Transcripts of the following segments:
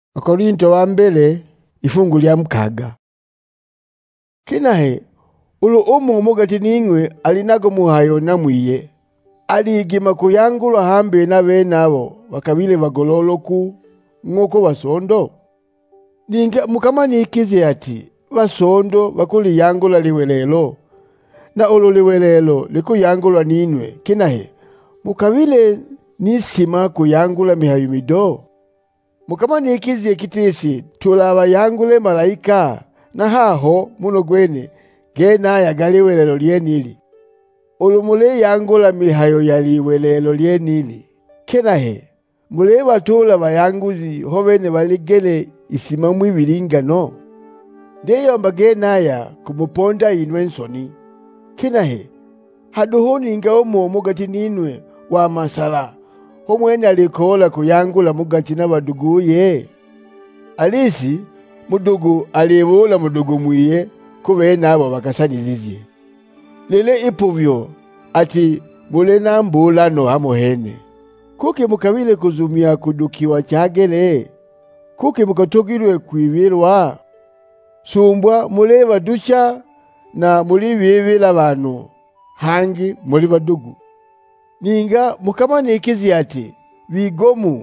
Akorinto wa mbele ifungu lya mkaga. Kinahe ulo umu gati ning'we alinago muhayo namwiye aligima kuyangula hambe na benabo bakabile bagololoku nk'uko basondo. Ninga mukamanikize ati basondo bakuli yangula liwelelo na ulo liwelelo likuyangulwa ninwe. Kinahe mukabile nisima kuyangula mihayo mido. Mukamanikize kitisi tulaba yangule malaika na haho muno gwene gena yagaliwelelo lyenili. Ulumule yangula mihayo yaliwelelo lyenili. Kenahe mule batula bayanguzi hobene baligele isima mwibiringano. Ndeyomba genaya kumuponda inwe nsoni. Kenahe haduhuni inga umu gati ninwe wa masala homwene alikola kuyangula mugati n'abaduguye. Alisi mudugu alibula mudugu mwiye kubena abo bakasanizizye. Lele ipuvyo ati mule nambulano hamohene. Kuki mukabile kuzumia kudukiwa chagele. Kuki mukatogirwe kwibirwa. Sumbwa mule badusha na muli bibila bantu hangi muli badugu. Ninga mukamanikize ati bigomu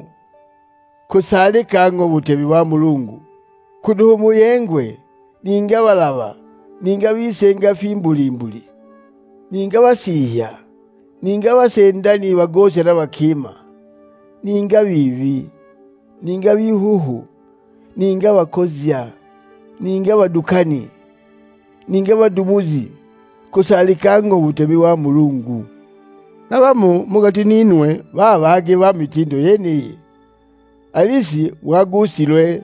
kusalika ngo butebi wa Mulungu kuduhumu yengwe ninga balaba ninga bisenga fimbulimbuli ninga basiya ninga basendani bagosha n'abakima ninga bibi ninga bihuhu ninga bakozya ninga badukani ninga badumuzi kusalika ngo butebi wa Mulungu. Nabamu mugati ninwe babage ba mitindo yeni. Alisi mwagusilwe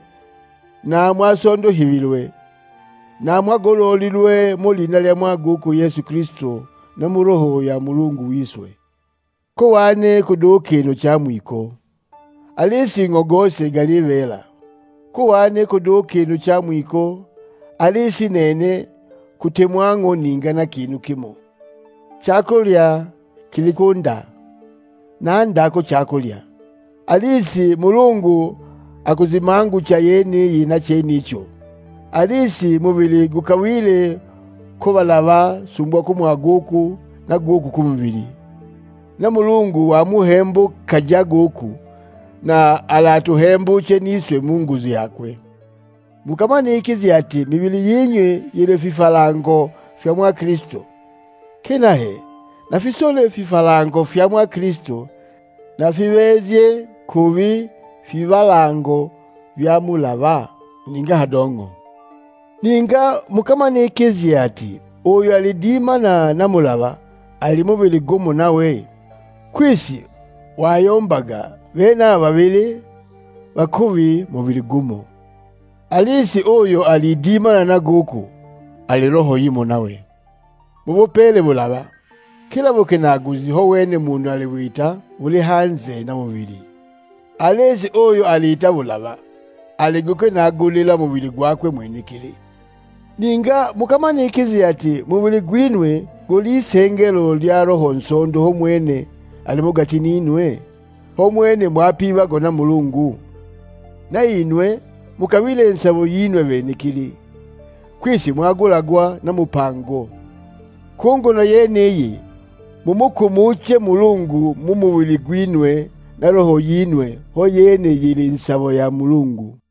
na mwasondo hibilwe na mwagololilwe mulina lya mwaguku Yesu Kristo na muroho ya Mulungu wiswe. Ko wane kudukino cha mwiko. Alisi ngogose galivela. Ko wane kudukino cha mwiko. Alisi nene kutemwango ningana kinu kimo. Chakulya kilikunda nandako chakulya. Alisi Mulungu akuzimangu cha yeni yina chenicho. Alisi mubili gukawile kubalaba sumbwa kumwaguku na guku kumubili. Na Mulungu wa muhembu kajaguku na alatuhembuche niswe munguzi yakwe. Mukamanikize ati mibili yinywe yile fifalango fya mwa Kristo. Kenahe na fisole fifalango fya mwa Kristo na fiwezye kubi fibalango vya mulaba ninga hadongo. Ninga mukamanikize ati oyo alidima na mulaba alimubili gumu nawe. Kwisi wayombaga bena babili bakubi mubili gumu. Alisi oyo alidima na guku aliroho yimo nawe. Mubupele bulaba kila bukenaguzi ho wene mundu aliwita buli hanze na mubili. Alezi oyo alita bulaba aliguke nagulila mubili gwakwe mwenikili. Ninga mukamanikize ati mubili gwinwe guli sengelo lya roho nsondo ho mwene alimugati ninwe ho mwene mwapiba gona Mulungu. Na inwe mukabile nsabo yinwe benikili. Kwisi mwagulagwa na mupango. Kungono yeneye mumukumuche Mulungu mumubili gwinwe na roho yinwe ho yene yili nsabo ya Mulungu.